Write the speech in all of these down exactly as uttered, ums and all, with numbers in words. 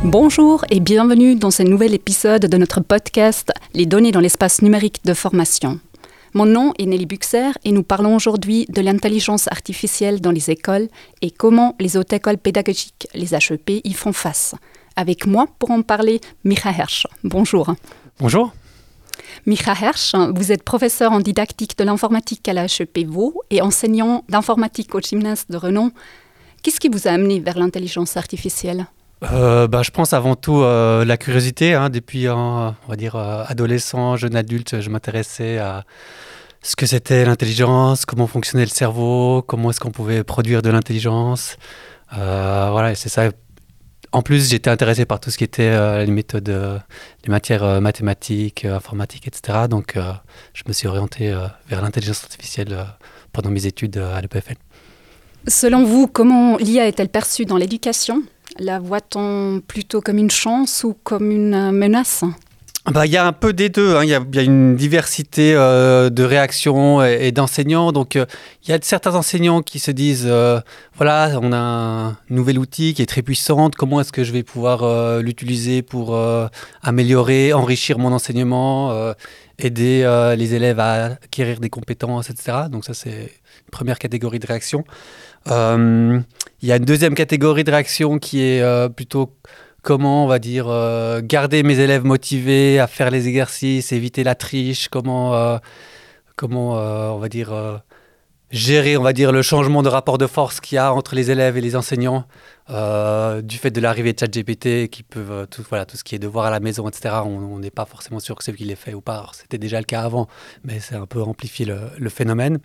Bonjour et bienvenue dans ce nouvel épisode de notre podcast « Les données dans l'espace numérique de formation ». Mon nom est Nelly Buxer et nous parlons aujourd'hui de l'intelligence artificielle dans les écoles et comment les hautes écoles pédagogiques, les H E P, y font face. Avec moi pour en parler, Micha Hersch. Bonjour. Bonjour. Micha Hersch, vous êtes professeur en didactique de l'informatique à la H E P Vaud et enseignant d'informatique au gymnase de Renon. Qu'est-ce qui vous a amené vers l'intelligence artificielle ? Euh, bah, je pense avant tout euh, la curiosité. Hein, depuis, euh, on va dire, euh, adolescent, jeune adulte, je m'intéressais à ce que c'était l'intelligence, comment fonctionnait le cerveau, comment est-ce qu'on pouvait produire de l'intelligence. Euh, voilà, c'est ça. En plus, j'étais intéressé par tout ce qui était euh, les méthodes, euh, les matières euh, mathématiques, euh, informatiques, et cetera. Donc, euh, je me suis orienté euh, vers l'intelligence artificielle euh, pendant mes études euh, à l'E P F L. Selon vous, comment l'I A est-elle perçue dans l'éducation ? La voit-on plutôt comme une chance ou comme une menace ? Bah, y a un peu des deux. Hein. Il y a, y a une diversité euh, de réactions et, et d'enseignants. Donc, il euh, y a certains enseignants qui se disent euh, voilà, on a un nouvel outil qui est très puissant. Comment est-ce que je vais pouvoir euh, l'utiliser pour euh, améliorer, enrichir mon enseignement, euh, aider euh, les élèves à acquérir des compétences, et cetera. Donc, ça, c'est une première catégorie de réaction. Il euh, y a une deuxième catégorie de réaction qui est euh, plutôt comment, on va dire, euh, garder mes élèves motivés à faire les exercices, éviter la triche, comment, euh, comment euh, on va dire, euh, gérer, on va dire, le changement de rapport de force qu'il y a entre les élèves et les enseignants, euh, du fait de l'arrivée de ChatGPT, qui peuvent, euh, tout, voilà, tout ce qui est devoir à la maison, et cetera. On n'est pas forcément sûr que c'est lui qui l'ait fait ou pas. Alors, c'était déjà le cas avant, mais c'est un peu amplifié le, le phénomène.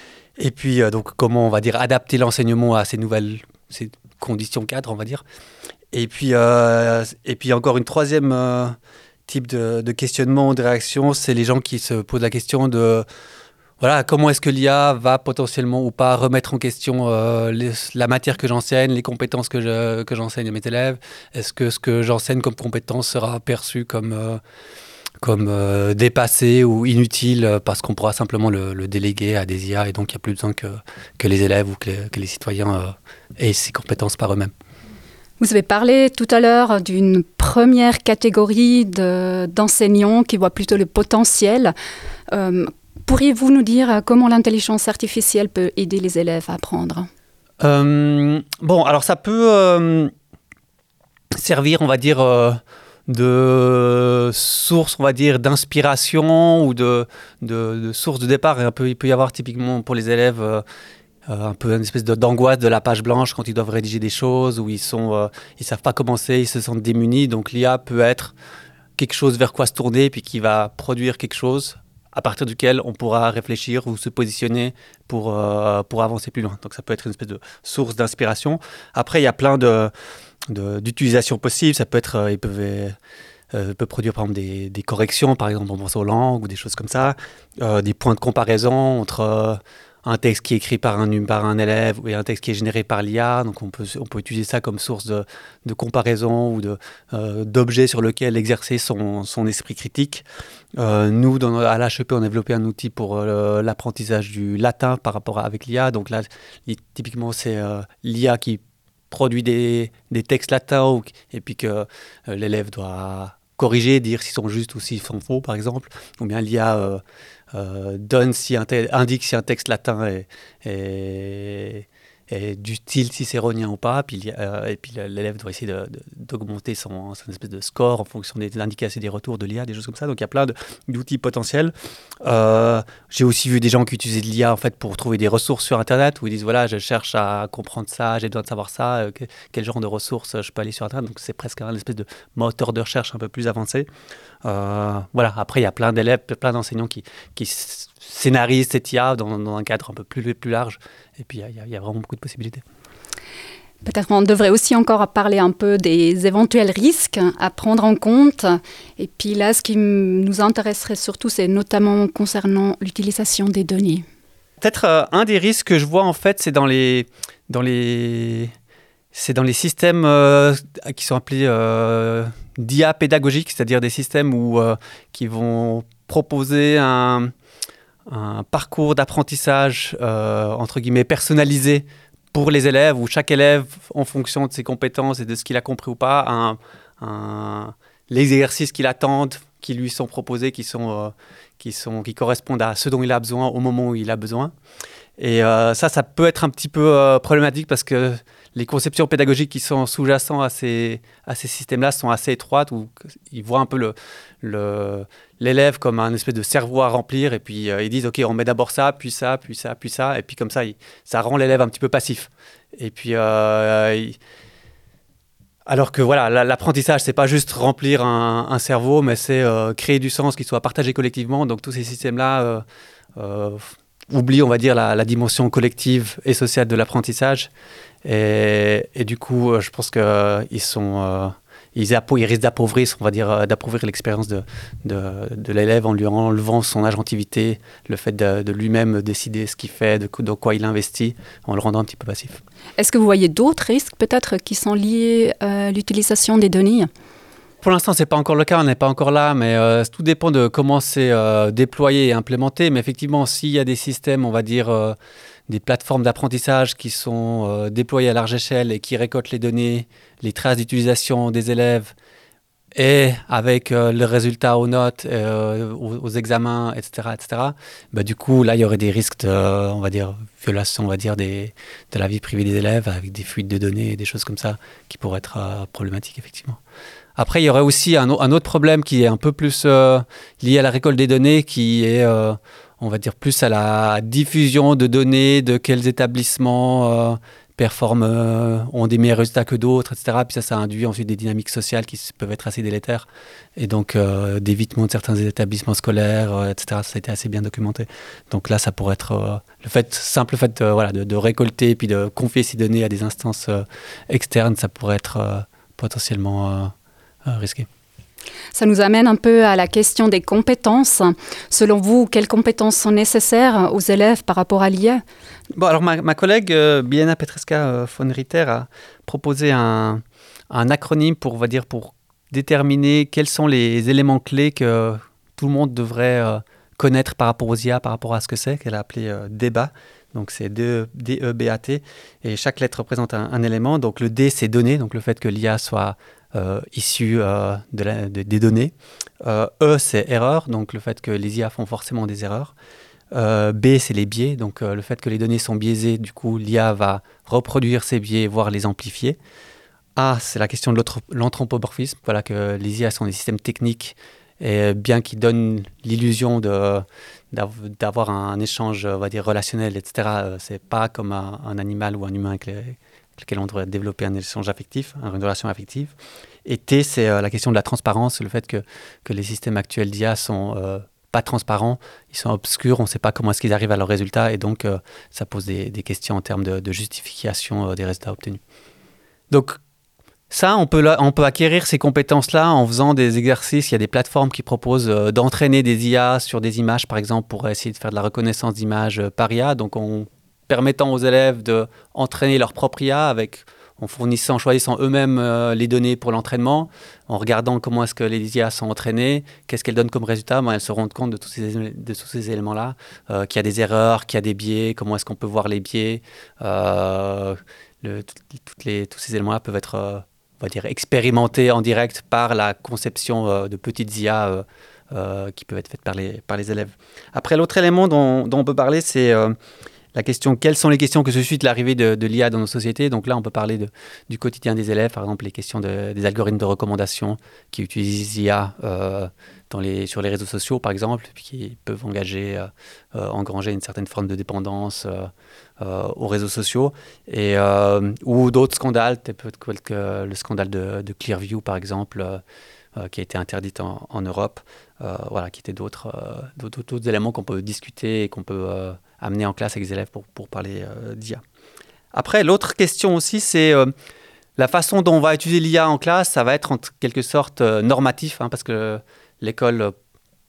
Et puis, euh, donc, comment, on va dire, adapter l'enseignement à ces nouvelles ces conditions cadres, on va dire. Et puis, euh, et puis encore une troisième euh, type de, de questionnement ou de réaction, c'est les gens qui se posent la question de voilà, comment est-ce que l'I A va potentiellement ou pas remettre en question euh, les, la matière que j'enseigne, les compétences que, je, que j'enseigne à mes élèves. Est-ce que ce que j'enseigne comme compétence sera perçu comme... Euh, comme euh, dépassé ou inutile parce qu'on pourra simplement le, le déléguer à des I A et donc il n'y a plus besoin que, que les élèves ou que les, que les citoyens euh, aient ces compétences par eux-mêmes. Vous avez parlé tout à l'heure d'une première catégorie de, d'enseignants qui voient plutôt le potentiel. Euh, pourriez-vous nous dire comment l'intelligence artificielle peut aider les élèves à apprendre ? euh, Bon, alors ça peut euh, servir, on va dire... Euh, de sources, on va dire, d'inspiration ou de, de, de sources de départ. Et un peu, il peut y avoir typiquement pour les élèves euh, un peu une espèce de, d'angoisse de la page blanche quand ils doivent rédiger des choses, où ils sont, euh, ils savent pas commencer, ils se sentent démunis. Donc l'I A peut être quelque chose vers quoi se tourner, puis qui va produire quelque chose à partir duquel on pourra réfléchir ou se positionner pour, euh, pour avancer plus loin. Donc ça peut être une espèce de source d'inspiration. Après, il y a plein de... De, d'utilisation possible, ça peut être, euh, ils peuvent, euh, peuvent produire par exemple des, des corrections, par exemple on pense aux langues ou des choses comme ça, euh, des points de comparaison entre euh, un texte qui est écrit par un, par un élève et un texte qui est généré par l'I A, donc on peut, on peut utiliser ça comme source de, de comparaison ou de, euh, d'objet sur lequel exercer son, son esprit critique. Euh, nous, dans, à l'H E P, on a développé un outil pour euh, l'apprentissage du latin par rapport à, avec l'I A, donc là, typiquement c'est euh, l'I A qui produit des, des textes latins ou, et puis que euh, l'élève doit corriger, dire s'ils sont justes ou s'ils sont faux, par exemple. Ou bien l'I A euh, euh, donne si un te- indique si un texte latin est, est, est du style cicéronien ou pas. Puis, euh, et puis l'élève doit essayer de, de, d'augmenter son, son espèce de score en fonction des indications et des retours de l'I A, des choses comme ça. Donc il y a plein de, d'outils potentiels. Euh, j'ai aussi vu des gens qui utilisaient de l'I A en fait, pour trouver des ressources sur Internet, où ils disent voilà, je cherche à comprendre ça, j'ai besoin de savoir ça, euh, que, quel genre de ressources je peux aller sur Internet. Donc c'est presque un espèce de moteur de recherche un peu plus avancé. Euh, voilà. Après, il y a plein d'élèves, plein d'enseignants qui, qui scénarisent cette I A dans, dans un cadre un peu plus, plus large. Et puis, il y, y a vraiment beaucoup de possibilités. Peut-être on devrait aussi encore parler un peu des éventuels risques à prendre en compte. Et puis là, ce qui nous intéresserait surtout, c'est notamment concernant l'utilisation des données. Peut-être euh, un des risques que je vois, en fait, c'est dans les, dans les, c'est dans les systèmes euh, qui sont appelés euh, d'I A pédagogiques, c'est-à-dire des systèmes où, euh, qui vont proposer un... un parcours d'apprentissage euh, entre guillemets personnalisé pour les élèves, où chaque élève, en fonction de ses compétences et de ce qu'il a compris ou pas, a un, un, les exercices qu'il attend, qui lui sont proposés, qui, sont, euh, qui, sont, qui correspondent à ce dont il a besoin au moment où il a besoin. Et euh, ça, ça peut être un petit peu euh, problématique parce que les conceptions pédagogiques qui sont sous-jacentes à ces, à ces systèmes-là sont assez étroites, où ils voient un peu le, le, l'élève comme un espèce de cerveau à remplir, et puis euh, ils disent « Ok, on met d'abord ça, puis ça, puis ça, puis ça », et puis comme ça, il, ça rend l'élève un petit peu passif. Et puis, euh, il, alors que voilà, l'apprentissage, c'est pas juste remplir un, un cerveau, mais c'est euh, créer du sens qui soit partagé collectivement. Donc tous ces systèmes-là euh, euh, oublient, on va dire, la, la dimension collective et sociale de l'apprentissage. Et, et du coup, je pense qu'ils sont, euh, ils, ils risquent d'appauvrir, on va dire, d'appauvrir l'expérience de, de, de l'élève en lui enlevant son agentivité, le fait de, de lui-même décider ce qu'il fait, de, de quoi il investit, en le rendant un petit peu passif. Est-ce que vous voyez d'autres risques peut-être qui sont liés à l'utilisation des données ? Pour l'instant, ce n'est pas encore le cas, on n'est pas encore là, mais euh, tout dépend de comment c'est euh, déployé et implémenté. Mais effectivement, s'il y a des systèmes, on va dire, euh, des plateformes d'apprentissage qui sont euh, déployées à large échelle et qui récoltent les données, les traces d'utilisation des élèves, et avec euh, le résultat aux notes, euh, aux, aux examens, et cetera, et cetera, bah, du coup, là, il y aurait des risques de, on va dire, violation, on va dire, des, de la vie privée des élèves, avec des fuites de données et des choses comme ça, qui pourraient être euh, problématiques, effectivement. Après, il y aurait aussi un, un autre problème qui est un peu plus euh, lié à la récolte des données, qui est, euh, on va dire, plus à la diffusion de données, de quels établissements euh, performent, euh, ont des meilleurs résultats que d'autres, et cetera. Puis ça, ça induit ensuite des dynamiques sociales qui peuvent être assez délétères. Et donc, euh, d'évitement de certains établissements scolaires, euh, et cetera. Ça a été assez bien documenté. Donc là, ça pourrait être euh, le fait, simple fait euh, voilà, de, de récolter et puis de confier ces données à des instances euh, externes, ça pourrait être euh, potentiellement euh, euh, risqué. Ça nous amène un peu à la question des compétences. Selon vous, quelles compétences sont nécessaires aux élèves par rapport à l'I A ? Bon, alors ma, ma collègue euh, Biljana Petreska euh, von Ritter a proposé un, un acronyme pour, on va dire, pour déterminer quels sont les éléments clés que tout le monde devrait euh, connaître par rapport aux I A, par rapport à ce que c'est, qu'elle a appelé euh, débat. Donc c'est D E B A T, et chaque lettre représente un, un élément. Donc le D, c'est données, donc le fait que l'I A soit Euh, issus euh, de la, de, des données. Euh, E, c'est erreur, donc le fait que les I A font forcément des erreurs. Euh, B, c'est les biais, donc euh, le fait que les données sont biaisées, du coup, l'I A va reproduire ces biais, voire les amplifier. A, c'est la question de l'anthropomorphisme, voilà, que les I A sont des systèmes techniques, et bien qu'ils donnent l'illusion de, d'avoir un échange, on va dire, relationnel, et cetera, euh, c'est pas comme un, un animal ou un humain avec les, lequel on devrait développer un échange affectif, une relation affective. Et T, c'est euh, la question de la transparence, le fait que, que les systèmes actuels d'I A sont euh, pas transparents, ils sont obscurs, on ne sait pas comment est-ce qu'ils arrivent à leurs résultats, et donc euh, ça pose des, des questions en termes de, de justification euh, des résultats obtenus. Donc ça, on peut, on peut acquérir ces compétences-là en faisant des exercices. Il y a des plateformes qui proposent euh, d'entraîner des I A sur des images, par exemple, pour essayer de faire de la reconnaissance d'images euh, par I A. Donc on permettant aux élèves d'entraîner leur propre I A avec, en fournissant, en choisissant eux-mêmes euh, les données pour l'entraînement, en regardant comment est-ce que les I A sont entraînées, qu'est-ce qu'elles donnent comme résultat. Bon, elles se rendent compte de tous ces, de tous ces éléments-là, euh, qu'il y a des erreurs, qu'il y a des biais, comment est-ce qu'on peut voir les biais. Euh, le, toutes les, tous ces éléments-là peuvent être, euh, on va dire, expérimentés en direct par la conception euh, de petites I A euh, euh, qui peuvent être faites par les, par les élèves. Après, l'autre élément dont, dont on peut parler, c'est euh, la question, quelles sont les questions que suscite l'arrivée de, de l'I A dans nos sociétés. Donc là, on peut parler de, du quotidien des élèves, par exemple les questions de, des algorithmes de recommandation qui utilisent l'I A euh, dans les, sur les réseaux sociaux, par exemple, puis qui peuvent engager, euh, euh, engranger une certaine forme de dépendance euh, euh, aux réseaux sociaux. Et, euh, ou d'autres scandales, peut-être que le scandale de, de Clearview, par exemple, euh, euh, qui a été interdite en, en Europe, euh, voilà, qui étaient d'autres, euh, d'autres, d'autres éléments qu'on peut discuter et qu'on peut euh, amener en classe avec les élèves pour, pour parler euh, d'I A. Après, l'autre question aussi, c'est euh, la façon dont on va utiliser l'I A en classe. Ça va être en quelque sorte euh, normatif, hein, parce que l'école euh,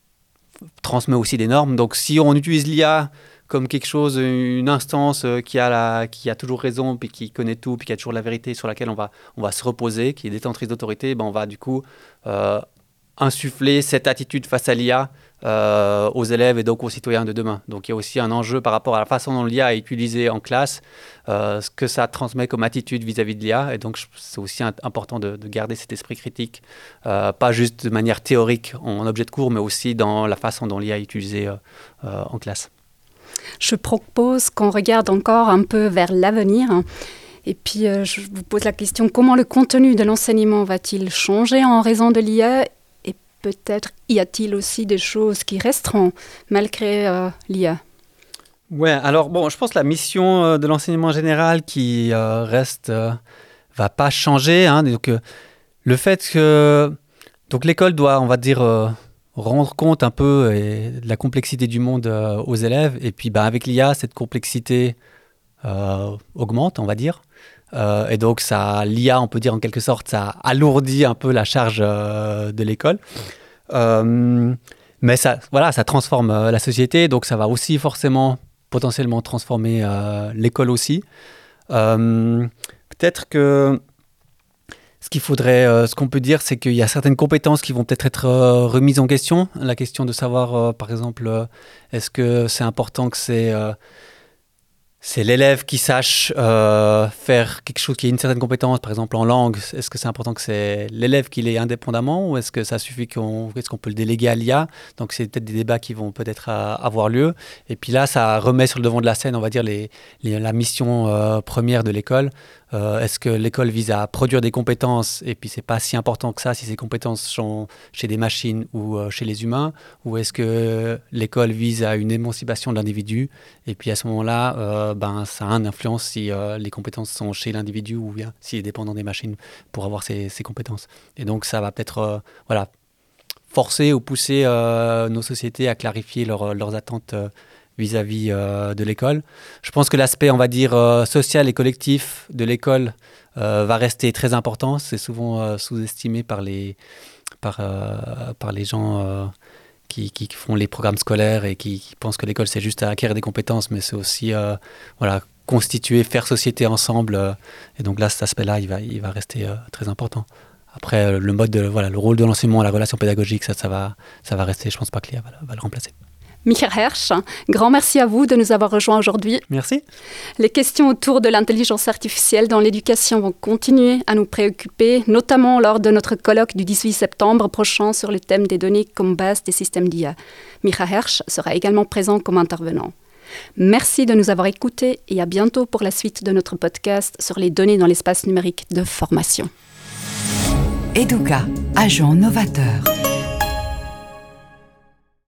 transmet aussi des normes. Donc, si on utilise l'I A comme quelque chose, une instance euh, qui, a la, qui a toujours raison, puis qui connaît tout, puis qui a toujours la vérité sur laquelle on va, on va se reposer, qui est détentrice d'autorité, ben on va du coup euh, insuffler cette attitude face à l'I A euh, aux élèves et donc aux citoyens de demain. Donc il y a aussi un enjeu par rapport à la façon dont l'I A est utilisée en classe, euh, ce que ça transmet comme attitude vis-à-vis de l'I A. Et donc c'est aussi un, important de, de garder cet esprit critique, euh, pas juste de manière théorique en objet de cours, mais aussi dans la façon dont l'I A est utilisée euh, euh, en classe. Je propose qu'on regarde encore un peu vers l'avenir. Et puis, euh, je vous pose la question, comment le contenu de l'enseignement va-t-il changer en raison de l'I A? Et peut-être y a-t-il aussi des choses qui resteront malgré euh, l'I A? Ouais, alors bon, je pense que la mission euh, de l'enseignement général qui euh, reste euh, va pas changer. Hein, donc, euh, le fait que donc l'école doit, on va dire, euh, rendre compte un peu et, de la complexité du monde euh, aux élèves. Et puis, bah, avec l'I A, cette complexité euh, augmente, on va dire. Euh, et donc, ça, l'I A, on peut dire en quelque sorte, ça alourdit un peu la charge euh, de l'école. Euh, mais ça, voilà, ça transforme euh, la société. Donc, ça va aussi forcément, potentiellement transformer euh, l'école aussi. Euh, peut-être que ce qu'il faudrait, euh, ce qu'on peut dire, c'est qu'il y a certaines compétences qui vont peut-être être euh, remises en question. La question de savoir, euh, par exemple, euh, est-ce que c'est important que c'est euh, c'est l'élève qui sache euh, faire quelque chose qui ait une certaine compétence, par exemple en langue. Est-ce que c'est important que c'est l'élève qui l'ait indépendamment ou est-ce que ça suffit qu'on, est-ce qu'on peut le déléguer à l'I A? Donc c'est peut-être des débats qui vont peut-être à, avoir lieu. Et puis là, ça remet sur le devant de la scène, on va dire, les, les, la mission euh, première de l'école. Euh, est-ce que l'école vise à produire des compétences et puis c'est pas si important que ça si ces compétences sont chez des machines ou euh, chez les humains, ou est-ce que l'école vise à une émancipation de l'individu et puis à ce moment-là euh, ben, ça a une influence si euh, les compétences sont chez l'individu ou bien s'il est dépendant des machines pour avoir ces, ces compétences. Et donc ça va peut-être euh, voilà, forcer ou pousser euh, nos sociétés à clarifier leur, leurs attentes euh, vis-à-vis euh, de l'école. Je pense que l'aspect, on va dire, euh, social et collectif de l'école euh, va rester très important. C'est souvent euh, sous-estimé par les, par, euh, par les gens euh, qui, qui font les programmes scolaires et qui, qui pensent que l'école, c'est juste à acquérir des compétences, mais c'est aussi euh, voilà, constituer, faire société ensemble. Euh, et donc là, cet aspect-là, il va, il va rester euh, très important. Après, le mode, de, voilà, le rôle de l'enseignement, la relation pédagogique, ça, ça, va, ça va rester. Je ne pense pas que l'I A va, va le remplacer. Michael Hersch, grand merci à vous de nous avoir rejoints aujourd'hui. Merci. Les questions autour de l'intelligence artificielle dans l'éducation vont continuer à nous préoccuper, notamment lors de notre colloque du dix-huit septembre prochain sur le thème des données comme base des systèmes d'I A. Michael Hersch sera également présent comme intervenant. Merci de nous avoir écoutés et à bientôt pour la suite de notre podcast sur les données dans l'espace numérique de formation. Educa, agent novateur.